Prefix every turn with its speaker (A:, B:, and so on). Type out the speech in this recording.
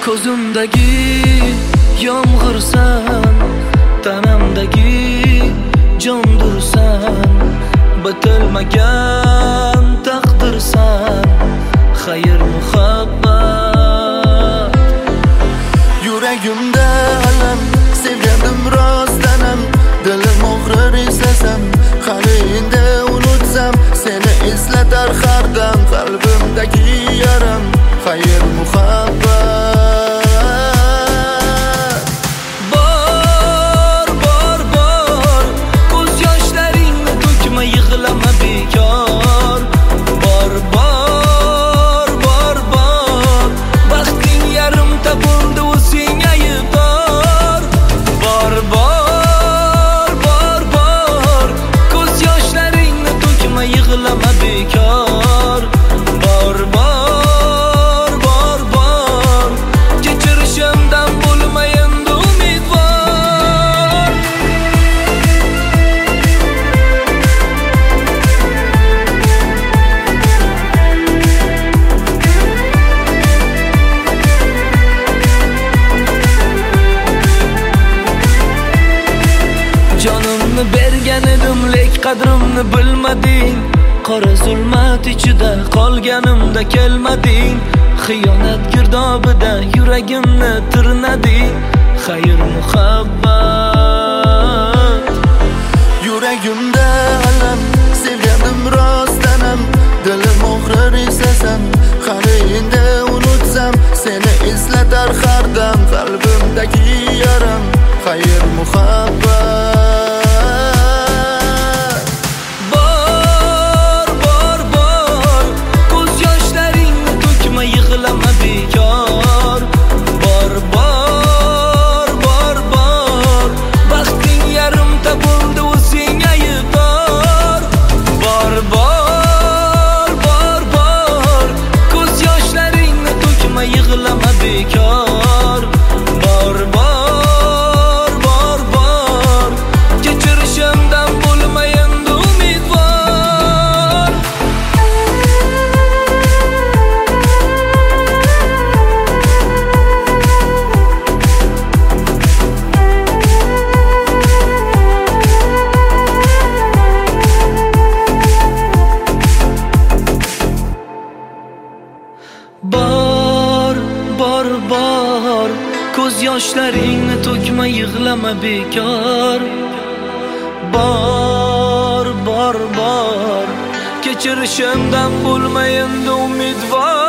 A: Ko'zimdagi yomg'irsan, tanamdagi jondursan, bitilmagan taqdirsan, xayr muhabbat.
B: Yuragimda alam, sevganim rostdanam, dilim og'rir eslasam, hali endi unutsam, seni eslatar har dam qalbimdagi yaram, xayr muhabbat.
A: Bor, bor, bor, ko'z yoshlaringni to'kma, yig'lama bekor. Bor, bor, bor, bor, baxting yarimta bo'ldi, u senga aybdor. Bor, bor, bor, bor, ko'z yoshlaringni to'kma, yig'lama bekor. Bor, bor, bor, bor, kechirishimdan bo'lma endi umidvor. Jonimni bergan edim, lek qadrimni bilmading. Qora zulmat ichida qolganimda kelmading. Xiyonat girdobida yuragimni tirnading. Xayr muhabbat.
B: Yuragimda alam, sevganim rostdanam, dilim og'rir eslasam, hali endi unutsam, seni eslatar har dam qalbimdagi yaram, xayr muhabbat.
A: Bor, bor, bor, ko'z yoshlaringni to'kma, yig'lama bekor. Bor, bor, bor, bor, baxting yarimta bo'ldi, u senga aybdor. Bor, bor, bor, bor, ko'z yoshlaringni to'kma, yig'lama bekor. Bor, bor, bor, bor, kechirishimdan bo'lma endi umidvor. Bor, bor, bor, ko'z yoshlaringni to'kma, yig'lama bekor. Bor, bor, bor, kechirishimdan bo'lma endi umidvor.